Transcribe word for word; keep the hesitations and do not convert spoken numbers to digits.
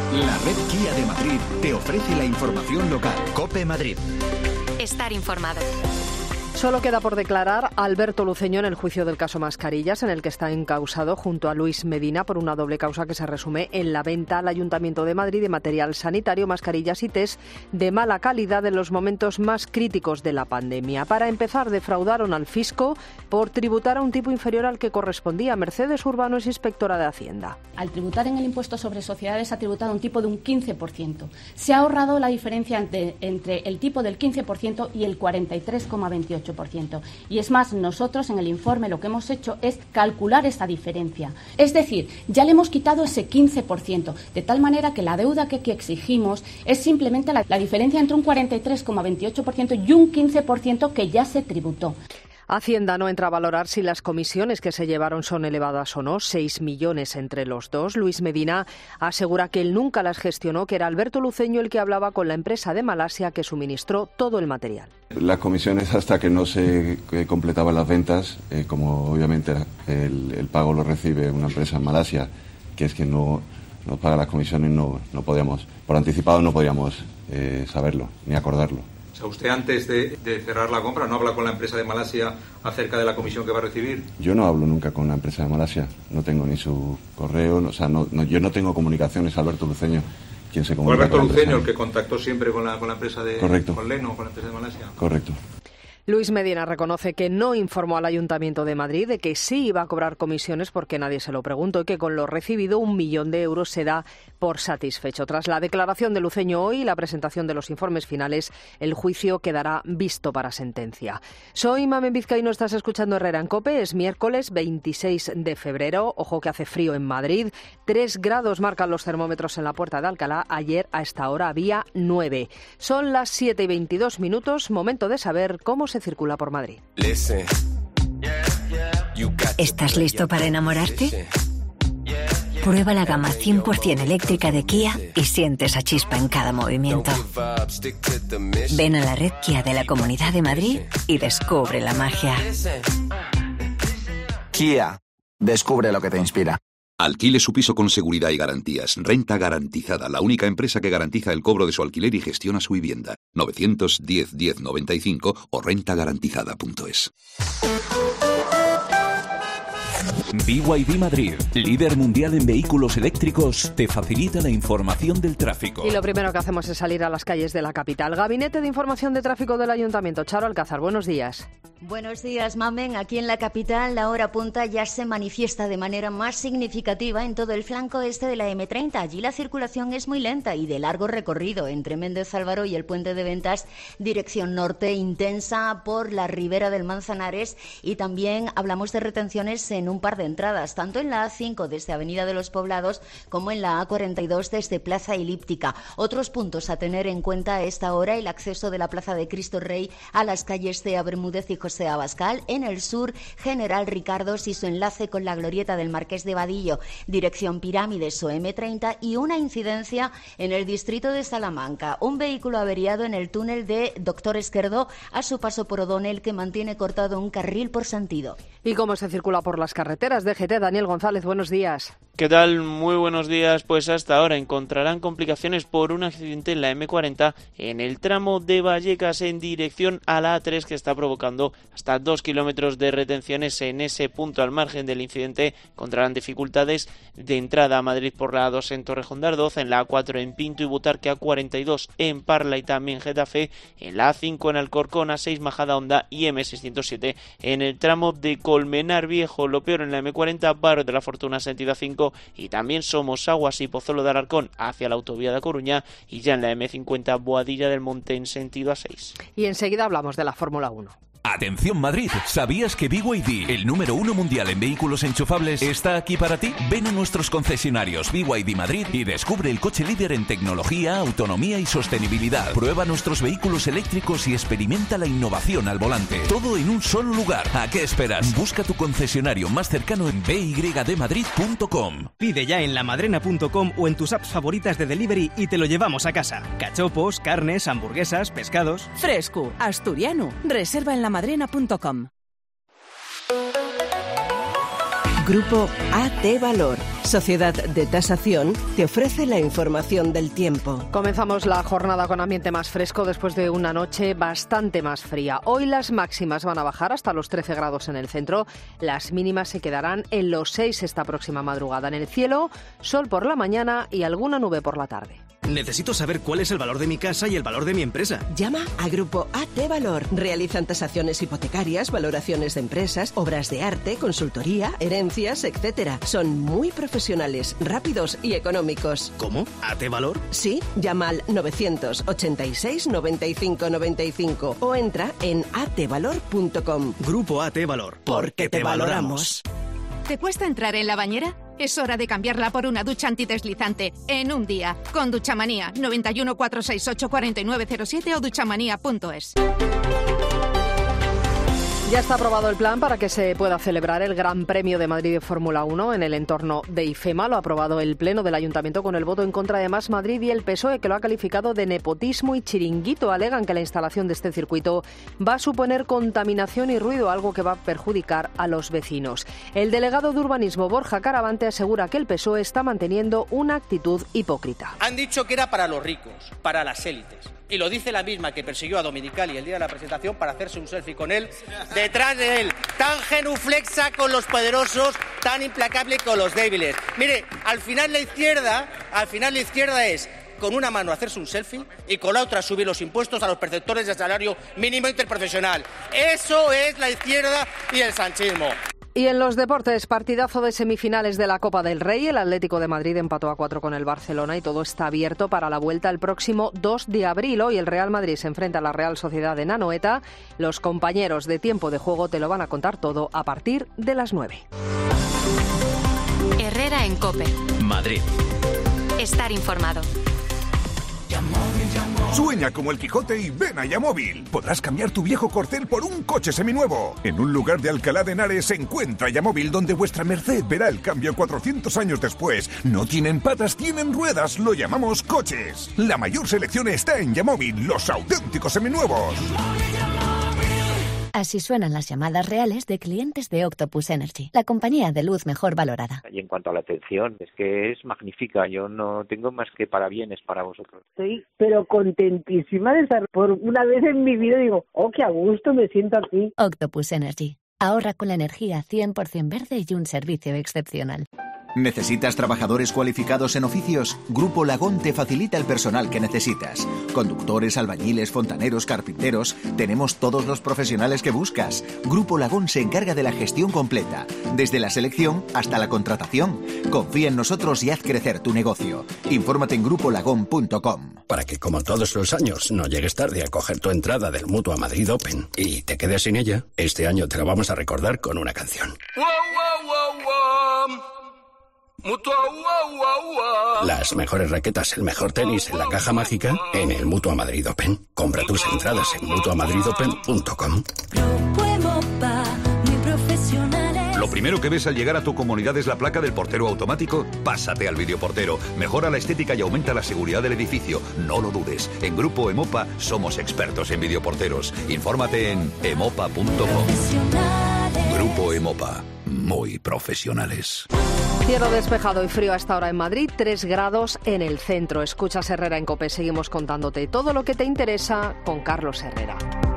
La red Kia de Madrid te ofrece la información local. COPE Madrid. Estar informado. Solo queda por declarar a Alberto Luceño en el juicio del caso Mascarillas, en el que está encausado junto a Luis Medina por una doble causa que se resume en la venta al Ayuntamiento de Madrid de material sanitario, mascarillas y test de mala calidad en los momentos más críticos de la pandemia. Para empezar, defraudaron al fisco por tributar a un tipo inferior al que correspondía. Mercedes Urbano es inspectora de Hacienda. Al tributar en el impuesto sobre sociedades ha tributado un tipo de un quince por ciento. Se ha ahorrado la diferencia entre, entre el tipo del quince por ciento y el cuarenta y tres coma veintiocho por ciento. Y es más, nosotros en el informe lo que hemos hecho es calcular esa diferencia. Es decir, ya le hemos quitado ese quince por ciento, de tal manera que la deuda que, que exigimos es simplemente la, la diferencia entre un cuarenta y tres coma veintiocho por ciento y un quince por ciento que ya se tributó. Hacienda no entra a valorar si las comisiones que se llevaron son elevadas o no, seis millones entre los dos. Luis Medina asegura que él nunca las gestionó, que era Alberto Luceño el que hablaba con la empresa de Malasia que suministró todo el material. Las comisiones hasta que no se completaban las ventas, eh, como obviamente el, el pago lo recibe una empresa en Malasia, que es quien no nos paga las comisiones, no, no podíamos, por anticipado no podíamos eh, saberlo ni acordarlo. O sea, usted antes de, de cerrar la compra no habla con la empresa de Malasia acerca de la comisión que va a recibir. Yo no hablo nunca con la empresa de Malasia, no tengo ni su correo, no, o sea, no, no, yo no tengo comunicaciones. Alberto Luceño quien se comunica. Alberto Luceño el que contactó siempre con la, con la empresa de Correcto. con Leno, con la empresa de Malasia. Correcto. Luis Medina reconoce que no informó al Ayuntamiento de Madrid de que sí iba a cobrar comisiones porque nadie se lo preguntó y que con lo recibido un millón de euros se da por satisfecho. Tras la declaración de Luceño hoy y la presentación de los informes finales, el juicio quedará visto para sentencia. Soy Mamen Vizcaíno, estás escuchando Herrera en COPE. Es miércoles veintiséis de febrero. Ojo que hace frío en Madrid. Tres grados marcan los termómetros en la Puerta de Alcalá. Ayer a esta hora había nueve. Son las siete y veintidós minutos. Momento de saber cómo se circula por Madrid. ¿Estás listo para enamorarte? Prueba la gama cien por ciento eléctrica de Kia y siente esa chispa en cada movimiento. Ven a la red Kia de la Comunidad de Madrid y descubre la magia. Kia, descubre lo que te inspira. Alquile su piso con seguridad y garantías. Renta Garantizada, la única empresa que garantiza el cobro de su alquiler y gestiona su vivienda. novecientos diez diez noventa y cinco o renta garantizada punto es. B Y D Madrid, líder mundial en vehículos eléctricos, te facilita la información del tráfico. Y lo primero que hacemos es salir a las calles de la capital. Gabinete de Información de Tráfico del Ayuntamiento. Charo Alcázar, buenos días. Buenos días, Mamen. Aquí en la capital la hora punta ya se manifiesta de manera más significativa en todo el flanco este de la eme treinta. Allí la circulación es muy lenta y de largo recorrido entre Méndez Álvaro y el Puente de Ventas, dirección norte, intensa por la ribera del Manzanares, y también hablamos de retenciones en un par de entradas, tanto en la a cinco desde Avenida de los Poblados como en la a cuarenta y dos desde Plaza Elíptica. Otros puntos a tener en cuenta a esta hora: el acceso de la Plaza de Cristo Rey a las calles Cea Bermúdez y José Abascal. En el sur, General Ricardos y su enlace con la glorieta del Marqués de Vadillo, dirección Pirámides o eme treinta, y una incidencia en el distrito de Salamanca. Un vehículo averiado en el túnel de Doctor Esquerdo a su paso por O'Donnell, que mantiene cortado un carril por sentido. ¿Y cómo se circula por las carreteras? D G T, Daniel González, buenos días. ¿Qué tal? Muy buenos días. Pues hasta ahora encontrarán complicaciones por un accidente en la eme cuarenta en el tramo de Vallecas en dirección a la a tres, que está provocando hasta dos kilómetros de retenciones en ese punto. Al margen del incidente encontrarán dificultades de entrada a Madrid por la a dos en Torrejón de Ardoz, en la a cuatro en Pinto y Butarque, a cuarenta y dos en Parla y también Getafe, en la a cinco en Alcorcón, a seis Majada Honda y eme seiscientos siete en el tramo de Colmenar Viejo. Lo peor en la eme cuarenta, Barrio de la Fortuna sentido a cinco, y también Somosaguas y Pozuelo de Alarcón hacia la autovía de A Coruña, y ya en la eme cincuenta, Boadilla del Monte en sentido a seis. Y enseguida hablamos de la Fórmula uno. Atención Madrid, ¿sabías que B Y D, el número uno mundial en vehículos enchufables, está aquí para ti? Ven a nuestros concesionarios B Y D Madrid y descubre el coche líder en tecnología, autonomía y sostenibilidad. Prueba nuestros vehículos eléctricos y experimenta la innovación al volante. Todo en un solo lugar. ¿A qué esperas? Busca tu concesionario más cercano en b y d madrid punto com. Pide ya en lamadrena punto com o en tus apps favoritas de delivery y te lo llevamos a casa. Cachopos, carnes, hamburguesas, pescados. Fresco, asturiano. Reserva en lamadrena punto com. Grupo A T Valor, sociedad de tasación, te ofrece la información del tiempo. Comenzamos la jornada con ambiente más fresco después de una noche bastante más fría. Hoy las máximas van a bajar hasta los trece grados en el centro. Las mínimas se quedarán en los seis esta próxima madrugada. En el cielo, sol por la mañana y alguna nube por la tarde. Necesito saber cuál es el valor de mi casa y el valor de mi empresa. Llama a Grupo A T Valor. Realizan tasaciones hipotecarias, valoraciones de empresas, obras de arte, consultoría, herencias, etcétera. Son muy profesionales, rápidos y económicos. ¿Cómo? ¿A T Valor? Sí, llama al novecientos ochenta y seis noventa y cinco noventa y cinco o entra en a t valor punto com. Grupo A T Valor. Porque te valoramos. ¿Te cuesta entrar en la bañera? Es hora de cambiarla por una ducha antideslizante en un día. Con Duchamanía. noventa y uno, cuatrocientos sesenta y ocho, cuarenta y nueve cero siete o duchamanía punto es. Ya está aprobado el plan para que se pueda celebrar el Gran Premio de Madrid de Fórmula uno en el entorno de IFEMA. Lo ha aprobado el Pleno del Ayuntamiento con el voto en contra de Más Madrid y el P S O E, que lo ha calificado de nepotismo y chiringuito. Alegan que la instalación de este circuito va a suponer contaminación y ruido, algo que va a perjudicar a los vecinos. El delegado de Urbanismo, Borja Caravante, asegura que el P S O E está manteniendo una actitud hipócrita. Han dicho que era para los ricos, para las élites. Y lo dice la misma que persiguió a Dominicali el día de la presentación para hacerse un selfie con él, detrás de él, tan genuflexa con los poderosos, tan implacable con los débiles. Mire, al final la izquierda, al final la izquierda es con una mano hacerse un selfie y con la otra subir los impuestos a los perceptores del salario mínimo interprofesional. Eso es la izquierda y el sanchismo. Y en los deportes, partidazo de semifinales de la Copa del Rey. El Atlético de Madrid empató a cuatro con el Barcelona y todo está abierto para la vuelta el próximo dos de abril. Hoy el Real Madrid se enfrenta a la Real Sociedad de Anoeta. Los compañeros de Tiempo de Juego te lo van a contar todo a partir de las nueve. Herrera en COPE. Madrid. Estar informado. Sueña como el Quijote y ven a Yamóvil. Podrás cambiar tu viejo Corcel por un coche seminuevo. En un lugar de Alcalá de Henares se encuentra Yamóvil, donde vuestra merced verá el cambio cuatrocientos años después. No tienen patas, tienen ruedas. Lo llamamos coches. La mayor selección está en Yamóvil, los auténticos seminuevos. Así suenan las llamadas reales de clientes de Octopus Energy, la compañía de luz mejor valorada. Y en cuanto a la atención, es que es magnífica. Yo no tengo más que parabienes para vosotros. Estoy pero contentísima de estar por una vez en mi vida. Digo, oh, qué a gusto me siento aquí. Octopus Energy. Ahorra con la energía cien por ciento verde y un servicio excepcional. ¿Necesitas trabajadores cualificados en oficios? Grupo Lagón te facilita el personal que necesitas. Conductores, albañiles, fontaneros, carpinteros. Tenemos todos los profesionales que buscas. Grupo Lagón se encarga de la gestión completa, desde la selección hasta la contratación. Confía en nosotros y haz crecer tu negocio. Infórmate en grupo lagón punto com. Para que, como todos los años, no llegues tarde a coger tu entrada del Mutua Madrid Open y te quedes sin ella, este año te la vamos a recordar con una canción. Wow, wow, wow, wow. Mutua, wow, wow, wow. Las mejores raquetas, el mejor tenis en la caja mágica en el Mutua Madrid Open. Compra tus entradas en mutua madrid open punto com. Lo primero que ves al llegar a tu comunidad es la placa del portero automático. Pásate al videoportero. Mejora la estética y aumenta la seguridad del edificio. No lo dudes. En Grupo Emopa somos expertos en videoporteros. Infórmate en emopa punto com. Grupo Emopa. Muy profesionales. Cielo despejado y frío a esta hora en Madrid, tres grados en el centro. Escuchas Herrera en COPE. Seguimos contándote todo lo que te interesa con Carlos Herrera.